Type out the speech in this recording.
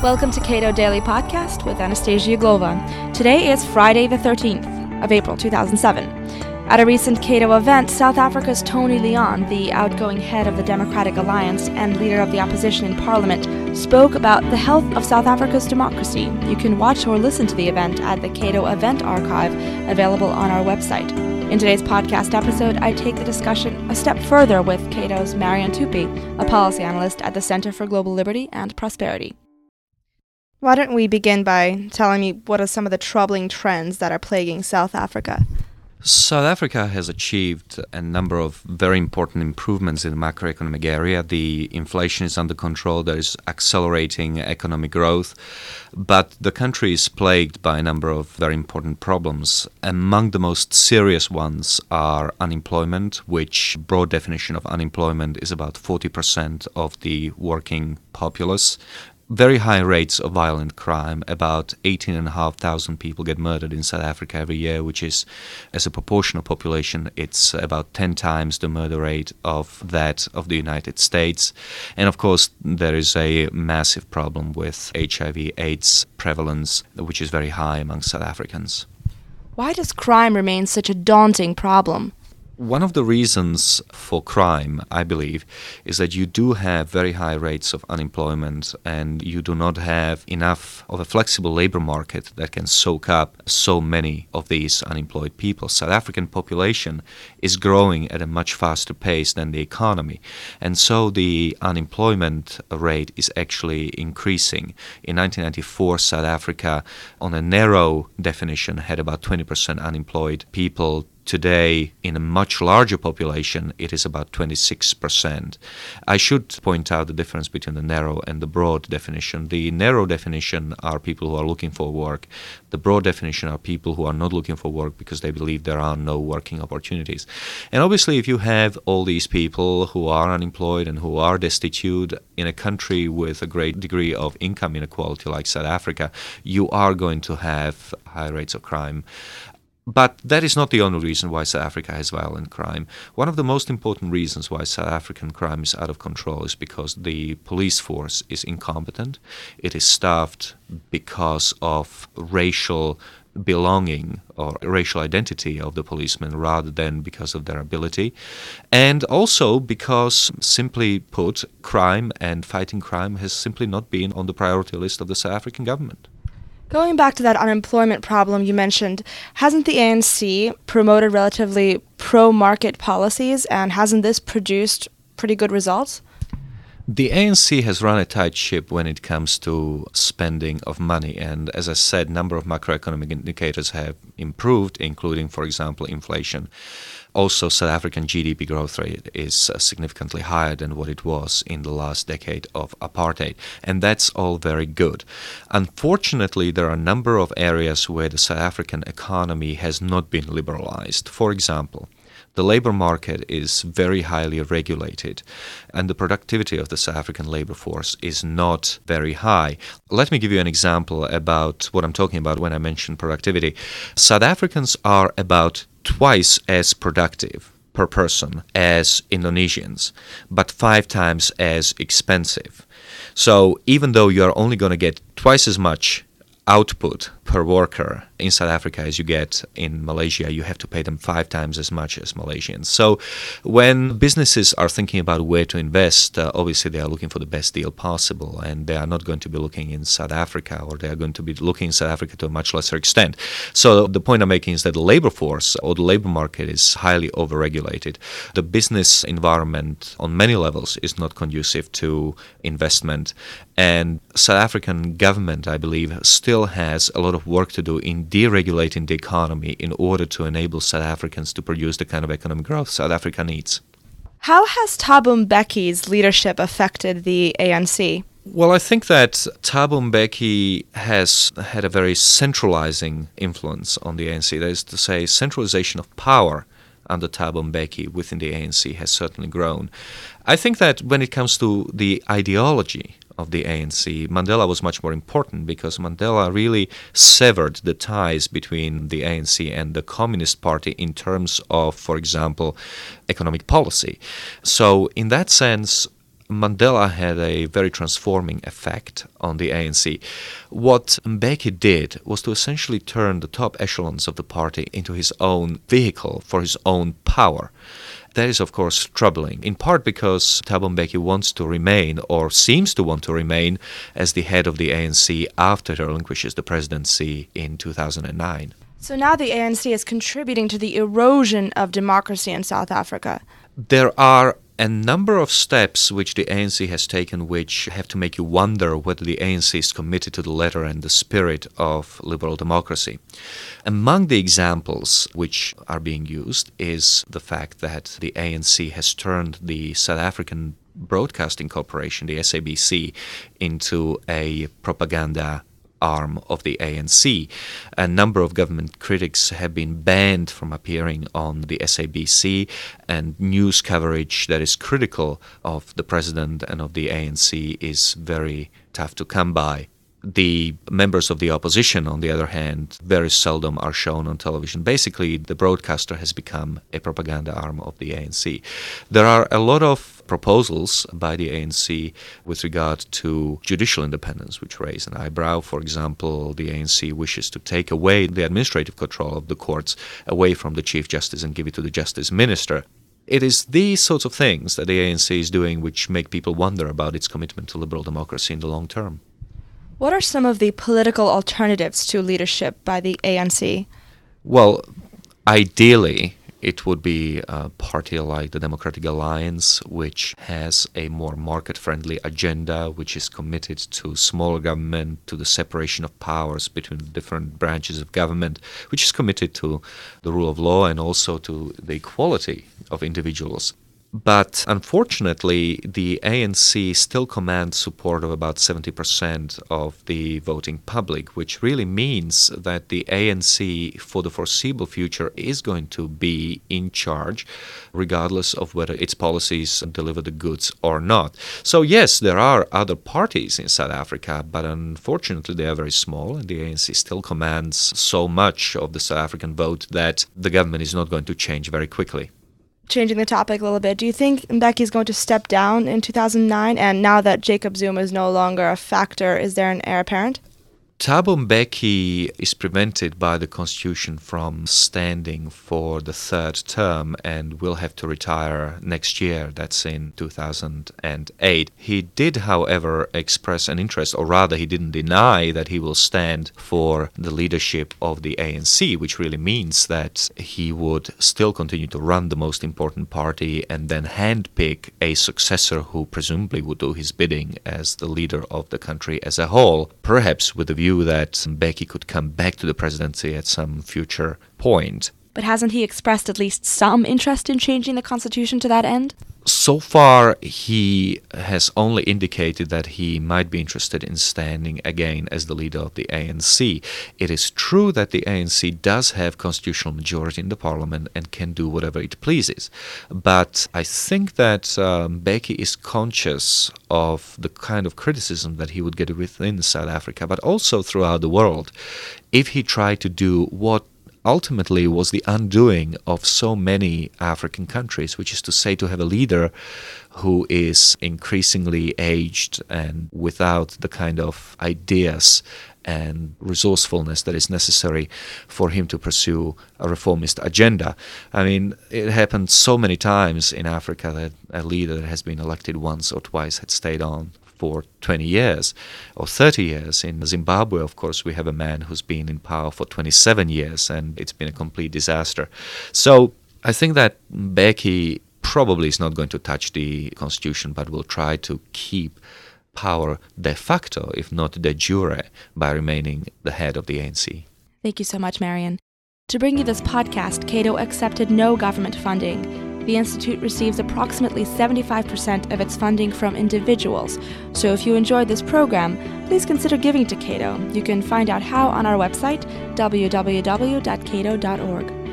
Welcome to Cato Daily Podcast with Anastasia Glova. Today is Friday the 13th of April 2007. At a recent Cato event, South Africa's Tony Leon, the outgoing head of the Democratic Alliance and leader of the opposition in Parliament, spoke about the health of South Africa's democracy. You can watch or listen to the event at the Cato Event Archive, available on our website. In today's podcast episode, I take the discussion a step further with Cato's Marian Tupy, a policy analyst at the Center for Global Liberty and Prosperity. Why don't we begin by telling me what are some of the troubling trends that are plaguing South Africa? South Africa has achieved a number of very important improvements in the macroeconomic area. The inflation is under control, there is accelerating economic growth, but the country is plagued by a number of very important problems. Among the most serious ones are unemployment, which broad definition of unemployment is about 40% of the working populace. Very high rates of violent crime. About 18,500 people get murdered in South Africa every year, which is, as a proportion of population, it's about 10 times the murder rate of that of the United States. And of course, there is a massive problem with HIV/AIDS prevalence, which is very high among South Africans. Why does crime remain such a daunting problem? One of the reasons for crime, I believe, is that you do have very high rates of unemployment and you do not have enough of a flexible labor market that can soak up so many of these unemployed people. South African population is growing at a much faster pace than the economy, and so the unemployment rate is actually increasing. In 1994, South Africa, on a narrow definition, had about 20% unemployed people. Today, in a much larger population, it is about 26%. I should point out the difference between the narrow and the broad definition. The narrow definition are people who are looking for work. The broad definition are people who are not looking for work because they believe there are no working opportunities. And obviously, if you have all these people who are unemployed and who are destitute in a country with a great degree of income inequality like South Africa, you are going to have high rates of crime. But that is not the only reason why South Africa has violent crime. One of the most important reasons why South African crime is out of control is because the police force is incompetent. It is staffed because of racial belonging or racial identity of the policemen rather than because of their ability. And also because, simply put, crime and fighting crime has simply not been on the priority list of the South African government. Going back to that unemployment problem you mentioned, hasn't the ANC promoted relatively pro-market policies, and hasn't this produced pretty good results? The ANC has run a tight ship when it comes to spending of money, and as I said, a number of macroeconomic indicators have improved, including, for example, inflation. Also, South African GDP growth rate is significantly higher than what it was in the last decade of apartheid, and that's all very good. Unfortunately, there are a number of areas where the South African economy has not been liberalized. For example, the labor market is very highly regulated, and the productivity of the South African labor force is not very high. Let me give you an example about what I'm talking about when I mention productivity. South Africans are about twice as productive per person as Indonesians, but 5 times as expensive. So even though you are only going to get twice as much output per worker in South Africa as you get in Malaysia, you have to pay them 5 times as much as Malaysians. So when businesses are thinking about where to invest, obviously they are looking for the best deal possible, and they are not going to be looking in South Africa, or they are going to be looking in South Africa to a much lesser extent. So the point I'm making is that the labor force or the labor market is highly overregulated. The business environment on many levels is not conducive to investment, and South African government, I believe, still has a lot of work to do in deregulating the economy in order to enable South Africans to produce the kind of economic growth South Africa needs. How has Thabo Mbeki's leadership affected the ANC? Well, I think that Thabo Mbeki has had a very centralizing influence on the ANC. That is to say, centralization of power under Thabo Mbeki within the ANC has certainly grown. I think that when it comes to the ideology of the ANC, Mandela was much more important because Mandela really severed the ties between the ANC and the Communist Party in terms of, for example, economic policy. So in that sense, Mandela had a very transforming effect on the ANC. What Mbeki did was to essentially turn the top echelons of the party into his own vehicle for his own power. That is, of course, troubling, in part because Thabo Mbeki wants to remain, or seems to want to remain, as the head of the ANC after he relinquishes the presidency in 2009. So now the ANC is contributing to the erosion of democracy in South Africa. There are a number of steps which the ANC has taken which have to make you wonder whether the ANC is committed to the letter and the spirit of liberal democracy. Among the examples which are being used is the fact that the ANC has turned the South African Broadcasting Corporation, the SABC, into a propaganda arm of the ANC. A number of government critics have been banned from appearing on the SABC, and news coverage that is critical of the president and of the ANC is very tough to come by. The members of the opposition, on the other hand, very seldom are shown on television. Basically, the broadcaster has become a propaganda arm of the ANC. There are a lot of proposals by the ANC with regard to judicial independence, which raise an eyebrow. For example, the ANC wishes to take away the administrative control of the courts away from the Chief Justice and give it to the Justice Minister. It is these sorts of things that the ANC is doing which make people wonder about its commitment to liberal democracy in the long term. What are some of the political alternatives to leadership by the ANC? Well, ideally, it would be a party like the Democratic Alliance, which has a more market-friendly agenda, which is committed to smaller government, to the separation of powers between the different branches of government, which is committed to the rule of law and also to the equality of individuals. But unfortunately, the ANC still commands support of about 70% of the voting public, which really means that the ANC for the foreseeable future is going to be in charge, regardless of whether its policies deliver the goods or not. So yes, there are other parties in South Africa, but unfortunately they are very small, and the ANC still commands so much of the South African vote that the government is not going to change very quickly. Changing the topic a little bit, do you think Mbeki is going to step down in 2009? And now that Jacob Zuma is no longer a factor, is there an heir apparent? Thabo Mbeki is prevented by the Constitution from standing for the third term and will have to retire next year. That's in 2008. He did, however, express an interest, or rather he didn't deny that he will stand for the leadership of the ANC, which really means that he would still continue to run the most important party and then handpick a successor who presumably would do his bidding as the leader of the country as a whole, perhaps with the view that Mbeki could come back to the presidency at some future point. But hasn't he expressed at least some interest in changing the constitution to that end? So far, he has only indicated that he might be interested in standing again as the leader of the ANC. It is true that the ANC does have constitutional majority in the parliament and can do whatever it pleases. But I think that Mbeki is conscious of the kind of criticism that he would get within South Africa, but also throughout the world, if he tried to do what ultimately was the undoing of so many African countries, which is to say to have a leader who is increasingly aged and without the kind of ideas and resourcefulness that is necessary for him to pursue a reformist agenda. I mean, it happened so many times in Africa that a leader that has been elected once or twice had stayed on for 20 years or 30 years. In Zimbabwe, of course, we have a man who's been in power for 27 years, and it's been a complete disaster. So I think that Mbeki probably is not going to touch the constitution, but will try to keep power de facto, if not de jure, by remaining the head of the ANC. Thank you so much, Marian. To bring you this podcast, Cato accepted no government funding. The Institute receives approximately 75% of its funding from individuals. So if you enjoyed this program, please consider giving to Cato. You can find out how on our website, www.cato.org.